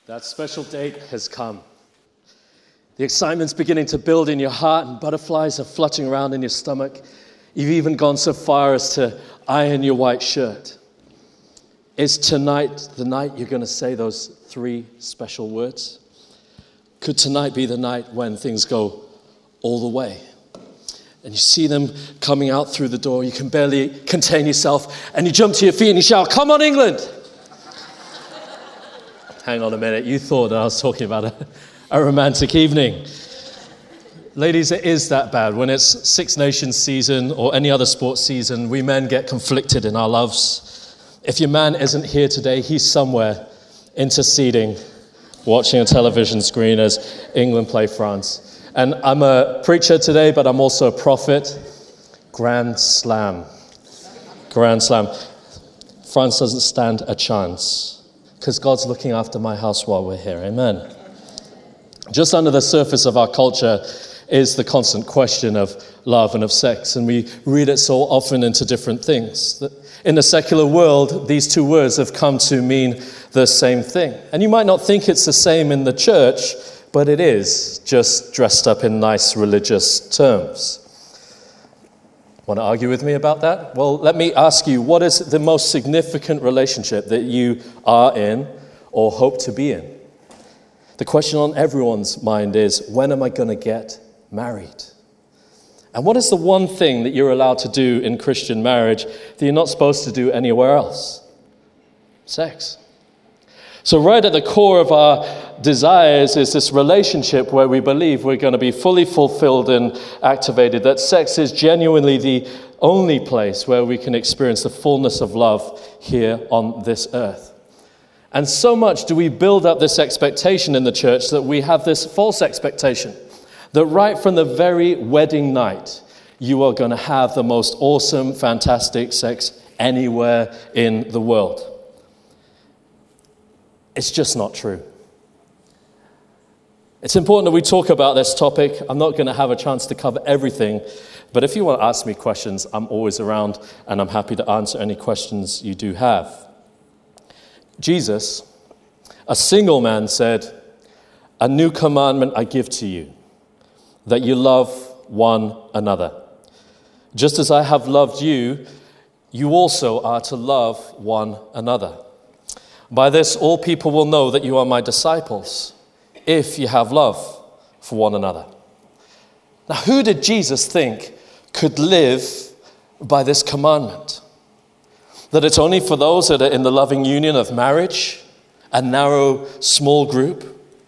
That special date has come. The excitement's beginning to build in your heart and butterflies are fluttering around in your stomach. You've even gone so far as to iron your white shirt. Is tonight the night you're going to say those 3 special words? Could tonight be the night when things go all the way? And you see them coming out through the door. You can barely contain yourself. And you jump to your feet and you shout, "Come on, England!" Hang on a minute. You thought that I was talking about a romantic evening. Ladies, it is that bad. When it's Six Nations season or any other sports season, we men get conflicted in our loves. If your man isn't here today, he's somewhere interceding, watching a television screen as England play France. And I'm a preacher today, but I'm also a prophet. Grand Slam. Grand Slam. France doesn't stand a chance because God's looking after my house while we're here. Amen. Just under the surface of our culture is the constant question of love and of sex, and we read it so often into different things. In the secular world, these 2 words have come to mean the same thing. And you might not think it's the same in the church, but it is, just dressed up in nice religious terms. Want to argue with me about that? Well, let me ask you, what is the most significant relationship that you are in or hope to be in? The question on everyone's mind is, when am I going to get married? And what is the one thing that you're allowed to do in Christian marriage that you're not supposed to do anywhere else? Sex. So right at the core of our desires is this relationship where we believe we're going to be fully fulfilled and activated, that sex is genuinely the only place where we can experience the fullness of love here on this earth. And so much do we build up this expectation in the church that we have this false expectation that right from the very wedding night, you are going to have the most awesome, fantastic sex anywhere in the world. It's just not true. It's important that we talk about this topic. I'm not going to have a chance to cover everything, but if you want to ask me questions, I'm always around, and I'm happy to answer any questions you do have. Jesus, a single man, said, "A new commandment I give to you, that you love one another. Just as I have loved you, you also are to love one another. By this, all people will know that you are my disciples, if you have love for one another." Now, who did Jesus think could live by this commandment? That it's only for those that are in the loving union of marriage, a narrow, small group?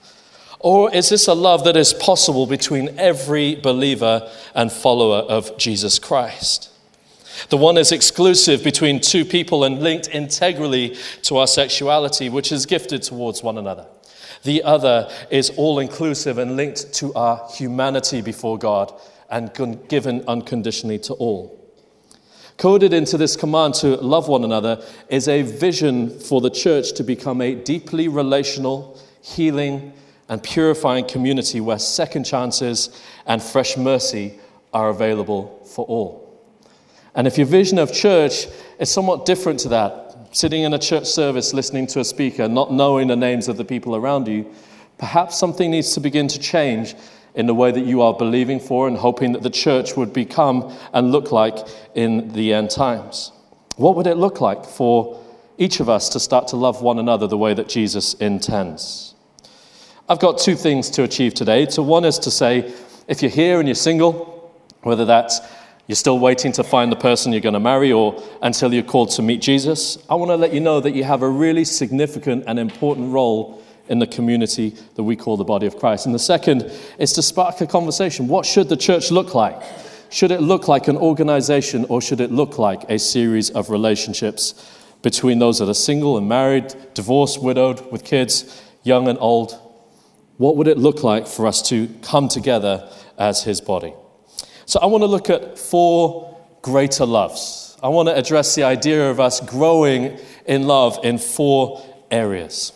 Or is this a love that is possible between every believer and follower of Jesus Christ? The one is exclusive between 2 people and linked integrally to our sexuality, which is gifted towards one another. The other is all-inclusive and linked to our humanity before God and given unconditionally to all. Coded into this command to love one another is a vision for the church to become a deeply relational, healing, and purifying community where second chances and fresh mercy are available for all. And if your vision of church is somewhat different to that, sitting in a church service listening to a speaker, not knowing the names of the people around you, perhaps something needs to begin to change in the way that you are believing for and hoping that the church would become and look like in the end times. What would it look like for each of us to start to love one another the way that Jesus intends? I've got 2 things to achieve today. So one is to say, if you're here and you're single, whether that's you're still waiting to find the person you're going to marry or until you're called to meet Jesus, I want to let you know that you have a really significant and important role in the community that we call the body of Christ. And the second is to spark a conversation. What should the church look like? Should it look like an organization, or should it look like a series of relationships between those that are single and married, divorced, widowed, with kids, young and old? What would it look like for us to come together as his body? So I want to look at 4 greater loves. I want to address the idea of us growing in love in 4 areas.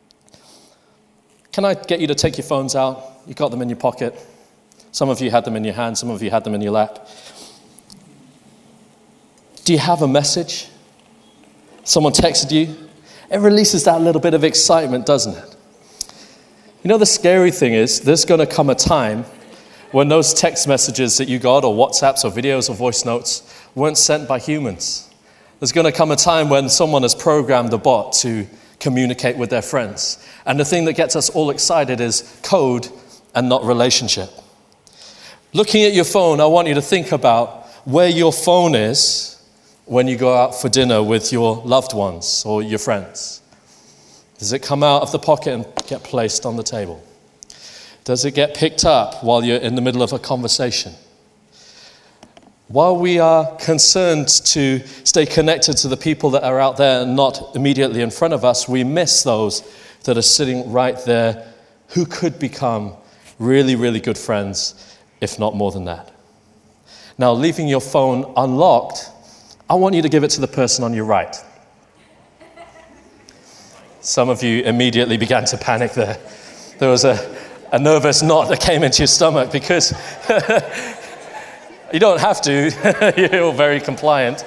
Can I get you to take your phones out? You got them in your pocket. Some of you had them in your hand. Some of you had them in your lap. Do you have a message? Someone texted you? It releases that little bit of excitement, doesn't it? You know, the scary thing is there's going to come a time when those text messages that you got, or WhatsApps or videos or voice notes, weren't sent by humans. There's going to come a time when someone has programmed a bot to communicate with their friends. And the thing that gets us all excited is code and not relationship. Looking at your phone, I want you to think about where your phone is when you go out for dinner with your loved ones or your friends. Does it come out of the pocket and get placed on the table? Does it get picked up while you're in the middle of a conversation? While we are concerned to stay connected to the people that are out there and not immediately in front of us, we miss those that are sitting right there who could become really, really good friends, if not more than that. Now, leaving your phone unlocked, I want you to give it to the person on your right. Some of you immediately began to panic there. There was a nervous knot that came into your stomach because you don't have to. You're very compliant.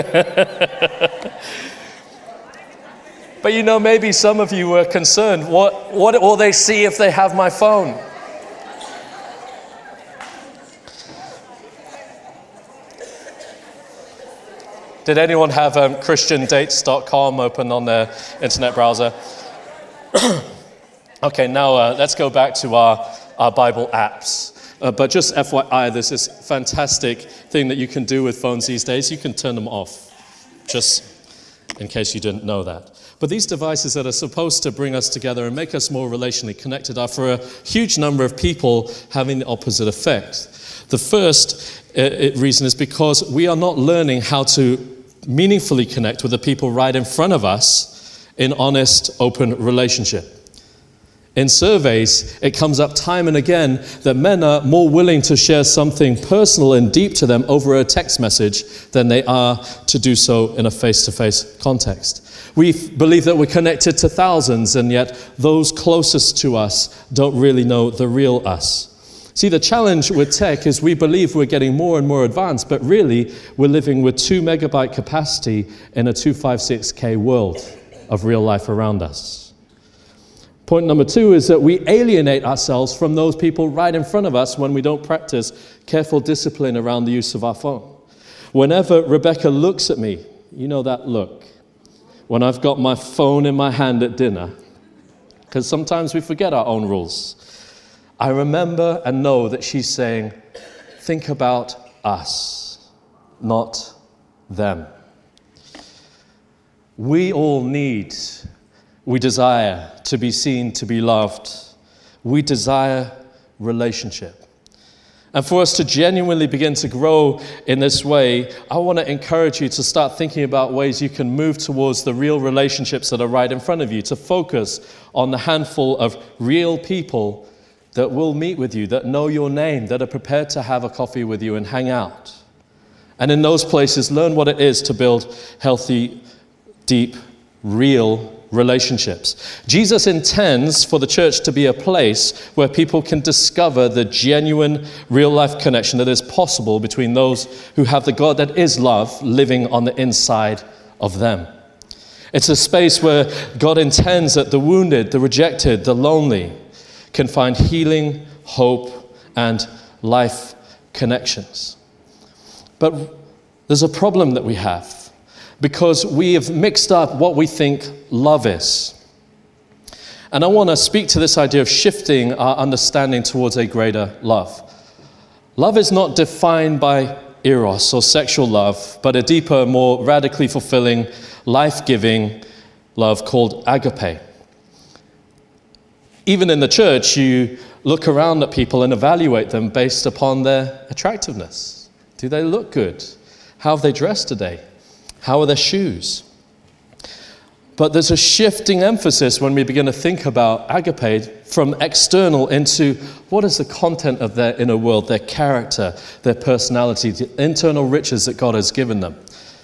But you know, maybe some of you were concerned. What will they see if they have my phone? Did anyone have ChristianDates.com open on their internet browser? Okay, now let's go back to our Bible apps. But just FYI, there's this fantastic thing that you can do with phones these days. You can turn them off, just in case you didn't know that. But these devices that are supposed to bring us together and make us more relationally connected are for a huge number of people having the opposite effect. The first reason is because we are not learning how to meaningfully connect with the people right in front of us in honest, open relationship. In surveys, it comes up time and again that men are more willing to share something personal and deep to them over a text message than they are to do so in a face-to-face context. We believe that we're connected to thousands, and yet those closest to us don't really know the real us. See, the challenge with tech is we believe we're getting more and more advanced, but really we're living with 2 megabyte capacity in a 256K world of real life around us. Point number 2 is that we alienate ourselves from those people right in front of us when we don't practice careful discipline around the use of our phone. Whenever Rebecca looks at me, you know that look, when I've got my phone in my hand at dinner, because sometimes we forget our own rules, I remember and know that she's saying, think about us, not them. We all we desire to be seen, to be loved. We desire relationship. And for us to genuinely begin to grow in this way, I want to encourage you to start thinking about ways you can move towards the real relationships that are right in front of you, to focus on the handful of real people that will meet with you, that know your name, that are prepared to have a coffee with you and hang out. And in those places, learn what it is to build healthy, deep, real relationships. Jesus intends for the church to be a place where people can discover the genuine, real-life connection that is possible between those who have the God that is love living on the inside of them. It's a space where God intends that the wounded, the rejected, the lonely can find healing, hope, and life connections. But there's a problem that we have, because we have mixed up what we think love is. And I want to speak to this idea of shifting our understanding towards a greater love. Love is not defined by eros or sexual love, but a deeper, more radically fulfilling, life-giving love called agape. Even in the church, you look around at people and evaluate them based upon their attractiveness. Do they look good? How have they dressed today? How are their shoes? But there's a shifting emphasis when we begin to think about agape from external into what is the content of their inner world, their character, their personality, the internal riches that God has given them.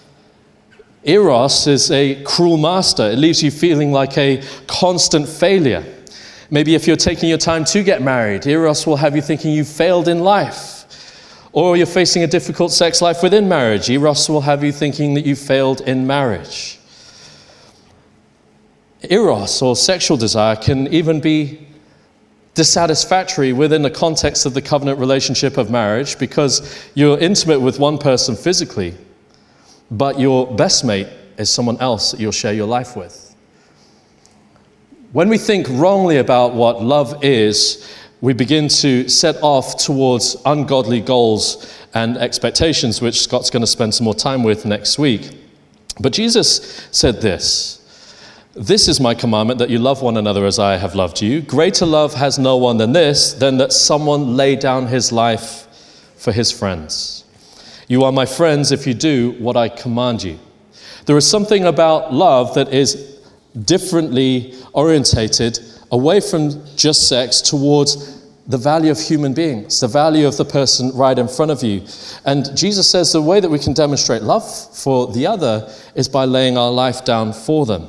Eros is a cruel master. It leaves you feeling like a constant failure. Maybe if you're taking your time to get married, Eros will have you thinking you've failed in life. Or you're facing a difficult sex life within marriage, Eros will have you thinking that you've failed in marriage. Eros, or sexual desire, can even be dissatisfactory within the context of the covenant relationship of marriage because you're intimate with one person physically, but your best mate is someone else that you'll share your life with. When we think wrongly about what love is, we begin to set off towards ungodly goals and expectations, which Scott's going to spend some more time with next week. But Jesus said this is my commandment, that you love one another as I have loved you. Greater love has no one than this, than that someone lay down his life for his friends. You are my friends if you do what I command you. There is something about love that is differently orientated away from just sex towards the value of human beings, the value of the person right in front of you. And Jesus says the way that we can demonstrate love for the other is by laying our life down for them.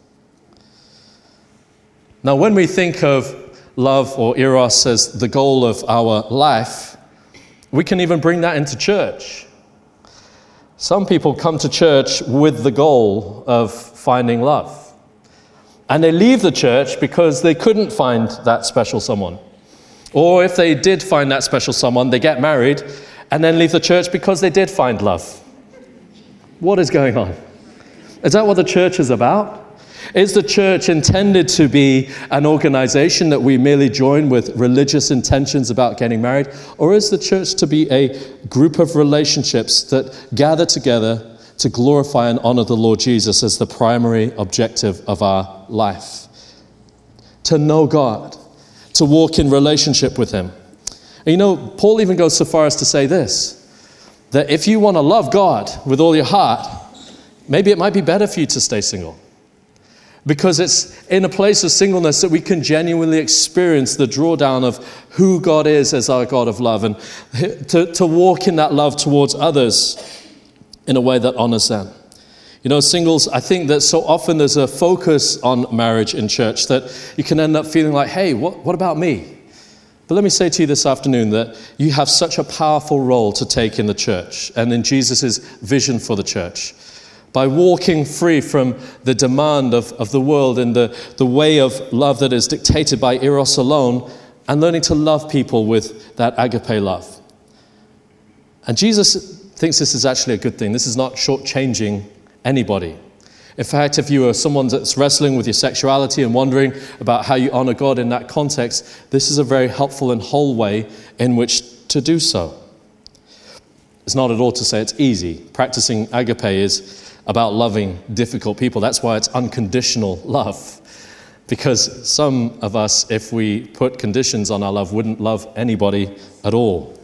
Now, when we think of love or eros as the goal of our life, we can even bring that into church. Some people come to church with the goal of finding love. And they leave the church because they couldn't find that special someone. Or if they did find that special someone, they get married and then leave the church because they did find love. What is going on? Is that what the church is about? Is the church intended to be an organization that we merely join with religious intentions about getting married? Or is the church to be a group of relationships that gather together to glorify and honor the Lord Jesus as the primary objective of our life? To know God, to walk in relationship with Him. And you know, Paul even goes so far as to say this, that if you want to love God with all your heart, maybe it might be better for you to stay single. Because it's in a place of singleness that we can genuinely experience the drawdown of who God is as our God of love, and to walk in that love towards others in a way that honors them. You know, singles, I think that so often there's a focus on marriage in church that you can end up feeling like, hey, what about me? But let me say to you this afternoon that you have such a powerful role to take in the church and in Jesus' vision for the church. By walking free from the demand of the world and the way of love that is dictated by eros alone, and learning to love people with that agape love. And Jesus thinks this is actually a good thing. This is not shortchanging anybody. In fact, if you are someone that's wrestling with your sexuality and wondering about how you honor God in that context, this is a very helpful and whole way in which to do so. It's not at all to say it's easy. Practicing agape is about loving difficult people. That's why it's unconditional love. Because some of us, if we put conditions on our love, wouldn't love anybody at all.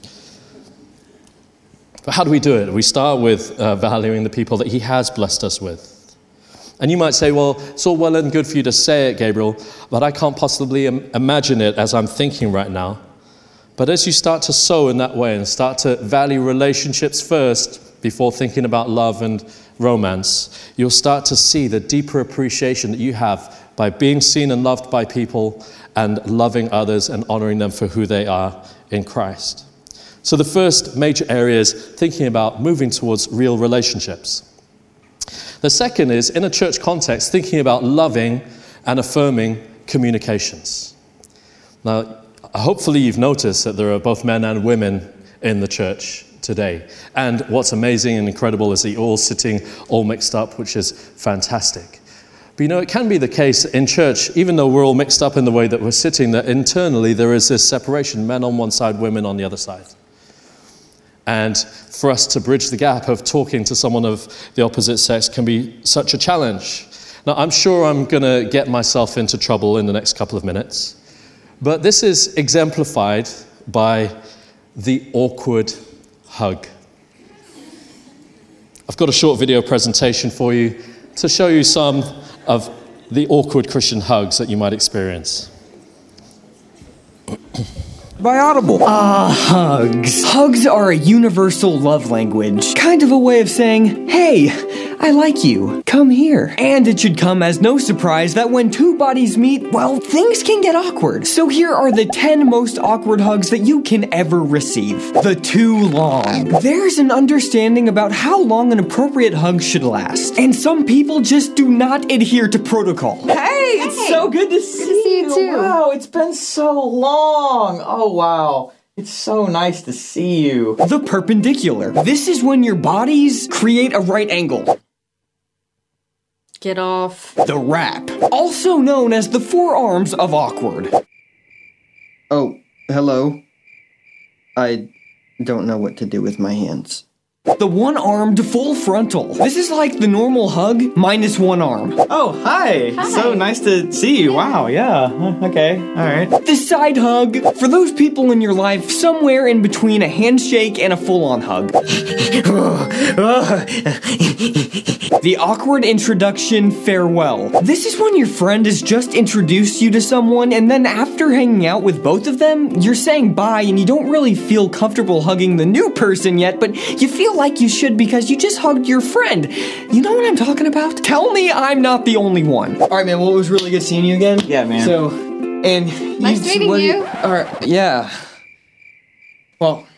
But how do we do it? We start with valuing the people that He has blessed us with. And you might say, well, it's all well and good for you to say it, Gabriel, but I can't possibly imagine it as I'm thinking right now. But as you start to sow in that way and start to value relationships first before thinking about love and romance, you'll start to see the deeper appreciation that you have by being seen and loved by people and loving others and honoring them for who they are in Christ. So the first major area is thinking about moving towards real relationships. The second is, in a church context, thinking about loving and affirming communications. Now, hopefully you've noticed that there are both men and women in the church today. And what's amazing and incredible is that you're all sitting all mixed up, which is fantastic. But you know, it can be the case in church, even though we're all mixed up in the way that we're sitting, that internally there is this separation, men on one side, women on the other side. And for us to bridge the gap of talking to someone of the opposite sex can be such a challenge. Now, I'm sure I'm going to get myself into trouble in the next couple of minutes, but this is exemplified by the awkward hug. I've got a short video presentation for you to show you some of the awkward Christian hugs that you might experience. By Audible. Hugs. Hugs are a universal love language. Kind of a way of saying, hey, I like you. Come here. And it should come as no surprise that when two bodies meet, well, things can get awkward. So here are the 10 most awkward hugs that you can ever receive. The too long. There's an understanding about how long an appropriate hug should last. And some people just do not adhere to protocol. Hey, it's so good to see you too. Wow, it's been so long. Oh, wow. It's so nice to see you. The perpendicular. This is when your bodies create a right angle. Get off. The wrap. Also known as the forearms of awkward. Oh, hello. I don't know what to do with my hands. The one-armed full frontal. This is like the normal hug minus one arm. Oh, hi. So nice to see you. Wow, yeah. Okay, all right. The side hug. For those people in your life somewhere in between a handshake and a full-on hug. The awkward introduction farewell. This is when your friend has just introduced you to someone, and then after hanging out with both of them, you're saying bye and you don't really feel comfortable hugging the new person yet, but you feel like you should because you just hugged your friend. You know what I'm talking about? Tell me I'm not the only one. All right, man, well, it was really good seeing you again. Yeah, man. So, and... Nice meeting you. All right, yeah. Well...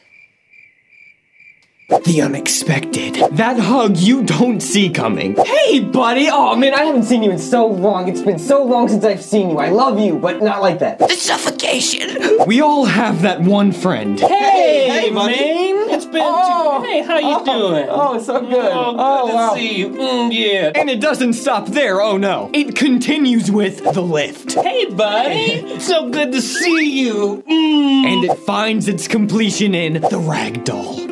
The unexpected. That hug you don't see coming. Hey, buddy! Oh, man, I haven't seen you in so long. It's been so long since I've seen you. I love you, but not like that. The suffocation! We all have that one friend. Hey, buddy. man! It's been Hey, how you doing? Oh, so good. Oh, good wow. to see you. Yeah. And it doesn't stop there, oh no. It continues with the lift. Hey, buddy! So good to see you. And it finds its completion in the ragdoll.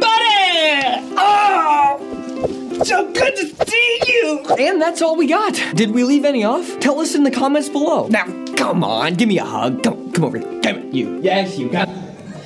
Oh! So good to see you! And that's all we got. Did we leave any off? Tell us in the comments below. Now, come on, give me a hug. Come over here. Come on, you. Yes, you got.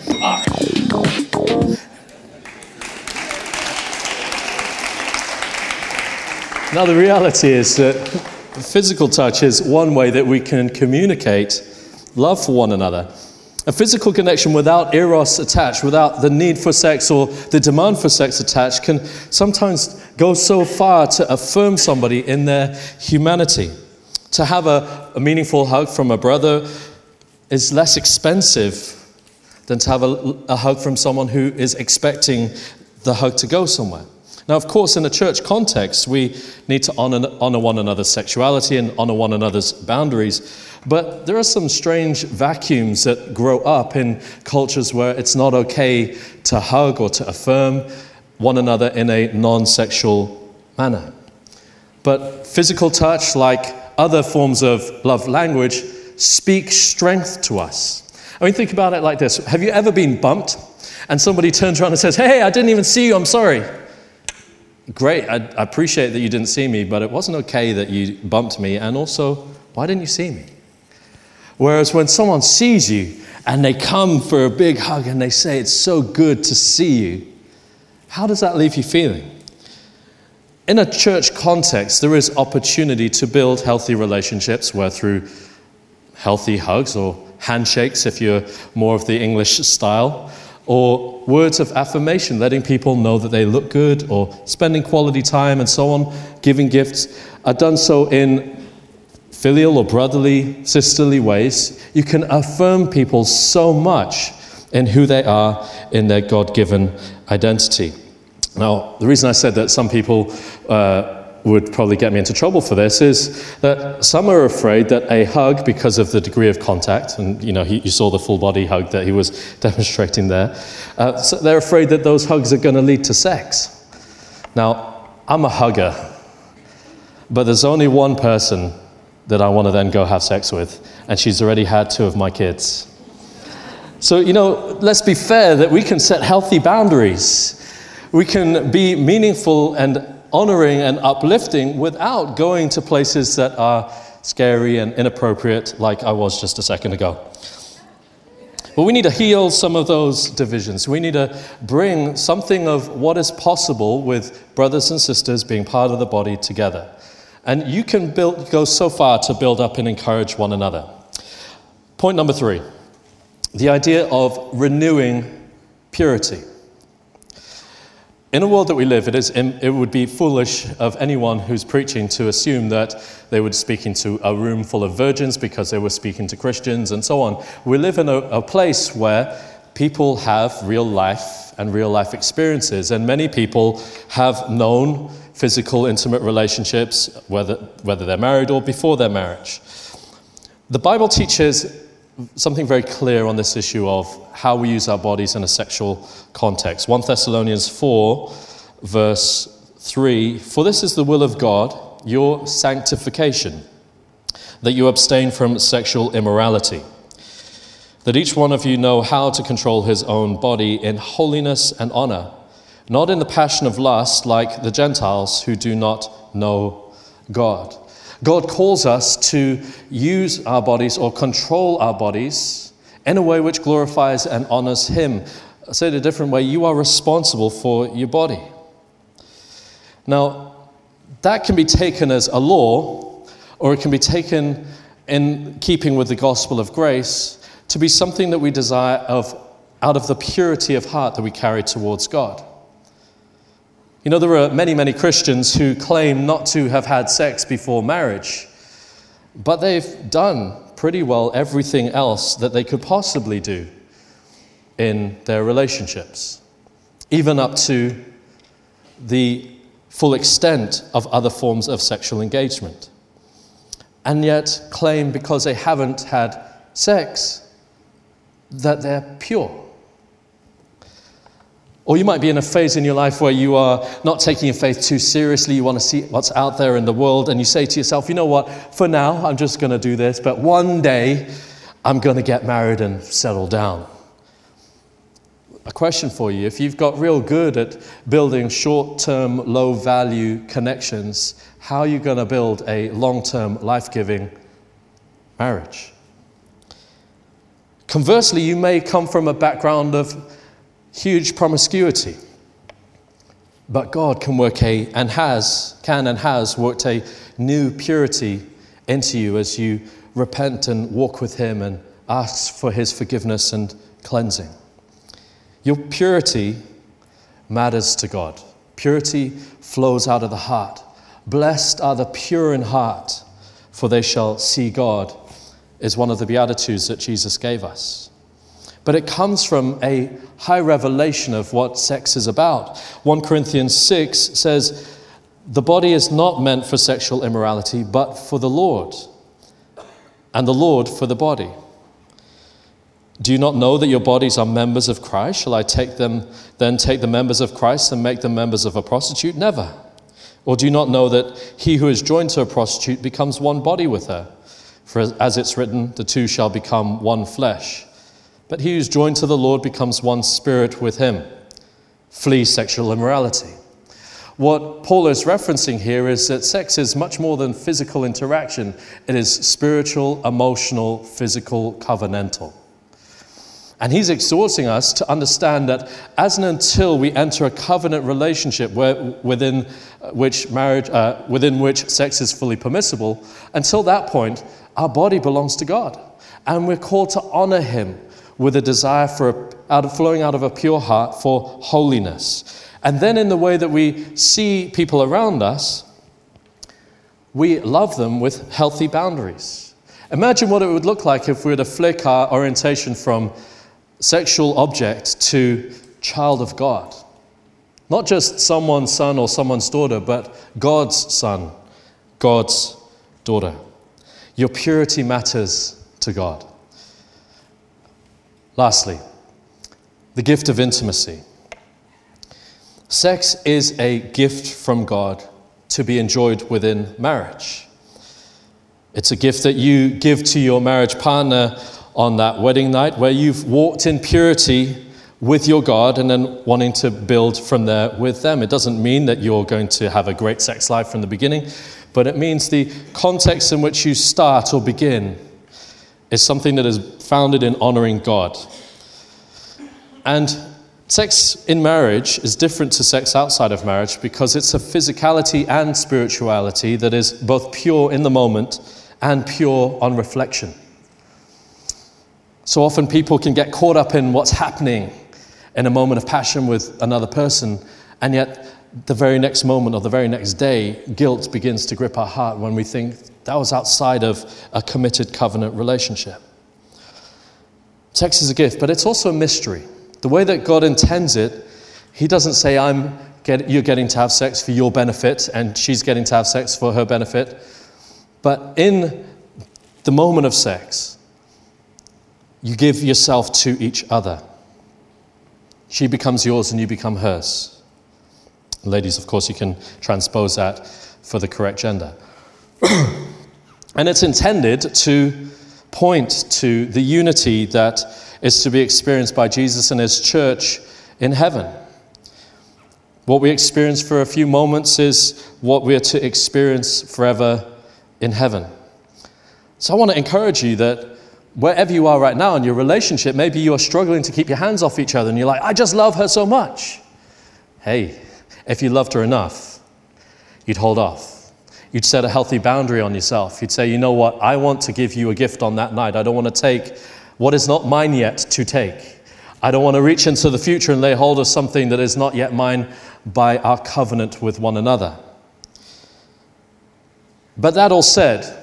Now, the reality is that physical touch is one way that we can communicate love for one another. A physical connection without eros attached, without the need for sex or the demand for sex attached, can sometimes go so far to affirm somebody in their humanity. To have a meaningful hug from a brother is less expensive than to have a hug from someone who is expecting the hug to go somewhere. Now, of course, in a church context, we need to honor one another's sexuality and honor one another's boundaries. But there are some strange vacuums that grow up in cultures where it's not okay to hug or to affirm one another in a non-sexual manner. But physical touch, like other forms of love language, speak strength to us. I mean, think about it like this. Have you ever been bumped and somebody turns around and says, "Hey, I didn't even see you, I'm sorry." Great, I appreciate that you didn't see me, but it wasn't okay that you bumped me, and also, why didn't you see me? Whereas when someone sees you and they come for a big hug and they say, "It's so good to see you," how does that leave you feeling? In a church context, there is opportunity to build healthy relationships, where through healthy hugs or handshakes, if you're more of the English style, or words of affirmation, letting people know that they look good, or spending quality time and so on, giving gifts, are done so in filial or brotherly, sisterly ways. You can affirm people so much in who they are, in their God-given identity. Now, the reason I said that some people would probably get me into trouble for this is that some are afraid that a hug, because of the degree of contact, and you saw the full body hug that he was demonstrating there, so they're afraid that those hugs are going to lead to sex. Now, I'm a hugger, but there's only one person that I want to then go have sex with, and she's already had 2 of my kids. So, let's be fair that we can set healthy boundaries. We can be meaningful and honoring and uplifting without going to places that are scary and inappropriate, like I was just a second ago. But we need to heal some of those divisions. We need to bring something of what is possible with brothers and sisters being part of the body together. And you can go so far to build up and encourage one another. Point number 3, the idea of renewing purity. In a world that we live, it would be foolish of anyone who's preaching to assume that they were speaking to a room full of virgins because they were speaking to Christians and so on. We live in a place where people have real life and real life experiences, and many people have known physical, intimate relationships, whether they're married or before their marriage. The Bible teaches something very clear on this issue of how we use our bodies in a sexual context. 1 Thessalonians 4, verse 3, "For this is the will of God, your sanctification, that you abstain from sexual immorality, that each one of you know how to control his own body in holiness and honor, not in the passion of lust like the Gentiles who do not know God." God calls us to use our bodies or control our bodies in a way which glorifies and honors Him. I'll say it a different way. You are responsible for your body. Now, that can be taken as a law, or it can be taken in keeping with the gospel of grace to be something that we desire out of the purity of heart that we carry towards God. You know, there are many, many Christians who claim not to have had sex before marriage, but they've done pretty well everything else that they could possibly do in their relationships, even up to the full extent of other forms of sexual engagement, and yet claim because they haven't had sex that they're pure. Or you might be in a phase in your life where you are not taking your faith too seriously. You want to see what's out there in the world, and you say to yourself, you know what, for now I'm just going to do this, but one day I'm going to get married and settle down. A question for you: if you've got real good at building short-term, low-value connections, how are you going to build a long-term, life-giving marriage? Conversely, you may come from a background of huge promiscuity, but God can work can and has worked a new purity into you as you repent and walk with Him and ask for His forgiveness and cleansing. Your purity matters to God. Purity flows out of the heart. Blessed are the pure in heart, for they shall see God, is one of the Beatitudes that Jesus gave us. But it comes from a high revelation of what sex is about. 1 Corinthians 6 says, "The body is not meant for sexual immorality, but for the Lord, and the Lord for the body. Do you not know that your bodies are members of Christ? Shall I take the members of Christ and make them members of a prostitute? Never. Or do you not know that he who is joined to a prostitute becomes one body with her? For as it's written, the two shall become one flesh. But he who is joined to the Lord becomes one spirit with Him. Flee sexual immorality." What Paul is referencing here is that sex is much more than physical interaction. It is spiritual, emotional, physical, covenantal. And he's exhorting us to understand that as and until we enter a covenant relationship within which sex is fully permissible, until that point, our body belongs to God. And we're called to honor Him with a desire flowing out of a pure heart for holiness. And then in the way that we see people around us, we love them with healthy boundaries. Imagine what it would look like if we were to flick our orientation from sexual object to child of God. Not just someone's son or someone's daughter, but God's son, God's daughter. Your purity matters to God. Lastly, the gift of intimacy. Sex is a gift from God to be enjoyed within marriage. It's a gift that you give to your marriage partner on that wedding night, where you've walked in purity with your God and then wanting to build from there with them. It doesn't mean that you're going to have a great sex life from the beginning, but it means the context in which you start or begin is something that is founded in honoring God. And sex in marriage is different to sex outside of marriage because it's a physicality and spirituality that is both pure in the moment and pure on reflection. So often people can get caught up in what's happening in a moment of passion with another person And yet, the very next moment or the very next day, guilt begins to grip our heart when we think that was outside of a committed covenant relationship. Sex is a gift, but it's also a mystery. The way that God intends it, he doesn't say, you're getting to have sex for your benefit and she's getting to have sex for her benefit. But in the moment of sex, you give yourself to each other. She becomes yours and you become hers. Ladies, of course, you can transpose that for the correct gender. And it's intended to point to the unity that is to be experienced by Jesus and his church in heaven. What we experience for a few moments is what we are to experience forever in heaven. So I want to encourage you that wherever you are right now in your relationship, maybe you are struggling to keep your hands off each other and you're like, I just love her so much. Hey, if you loved her enough, you'd hold off. You'd set a healthy boundary on yourself. You'd say, you know what, I want to give you a gift on that night. I don't want to take what is not mine yet to take. I don't want to reach into the future and lay hold of something that is not yet mine by our covenant with one another. But that all said,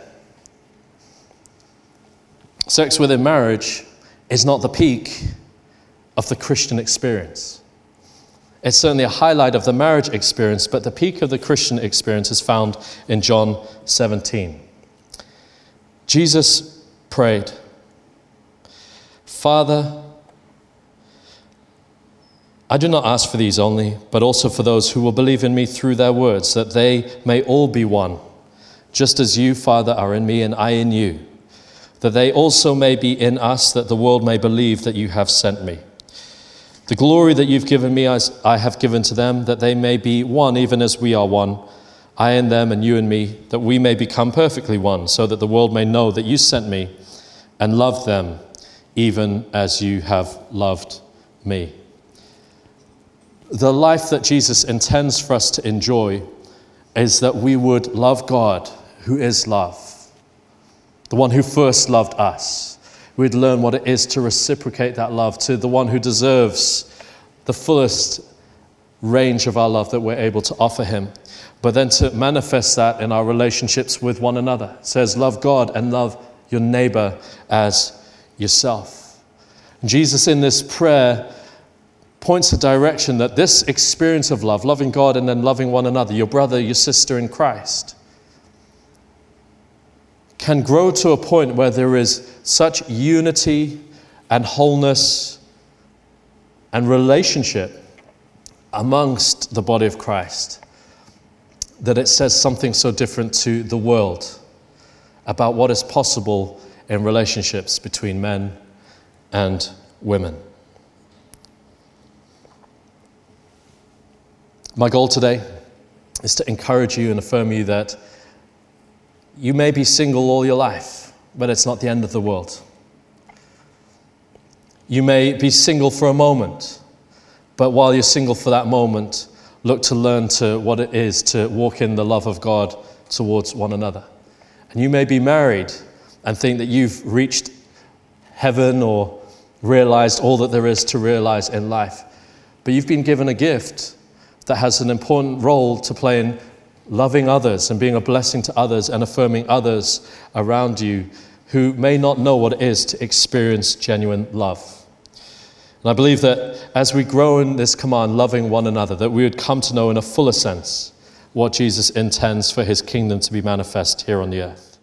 sex within marriage is not the peak of the Christian experience. It's certainly a highlight of the marriage experience, but the peak of the Christian experience is found in John 17. Jesus prayed, Father, I do not ask for these only, but also for those who will believe in me through their words, that they may all be one, just as you, Father, are in me and I in you, that they also may be in us, that the world may believe that you have sent me. The glory that you've given me, I have given to them, that they may be one, even as we are one, I and them and you and me, that we may become perfectly one, so that the world may know that you sent me and loved them, even as you have loved me. The life that Jesus intends for us to enjoy is that we would love God, who is love, the one who first loved us. We'd learn what it is to reciprocate that love to the one who deserves the fullest range of our love that we're able to offer him. But then to manifest that in our relationships with one another. It says, love God and love your neighbor as yourself. Jesus in this prayer points a direction that this experience of love, loving God and then loving one another, your brother, your sister in Christ, can grow to a point where there is such unity and wholeness and relationship amongst the body of Christ that it says something so different to the world about what is possible in relationships between men and women. My goal today is to encourage you and affirm you that you may be single all your life, but it's not the end of the world. You may be single for a moment, but while you're single for that moment, look to learn to what it is to walk in the love of God towards one another. And you may be married and think that you've reached heaven or realized all that there is to realize in life. But you've been given a gift that has an important role to play in loving others and being a blessing to others and affirming others around you who may not know what it is to experience genuine love. And I believe that as we grow in this command, loving one another, that we would come to know in a fuller sense what Jesus intends for his kingdom to be manifest here on the earth.